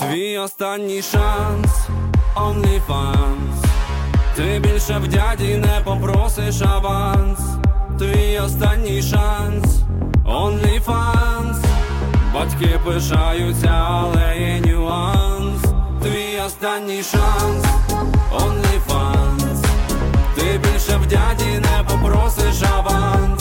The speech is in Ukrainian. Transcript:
Твій останній шанс, OnlyFans. Ти більше в дяді не попросиш аванс. Твій останній шанс, OnlyFans. Батьки пишаються, але є нюанс. Твій останній шанс, OnlyFans. Ти більше в дяді не попросиш аванс.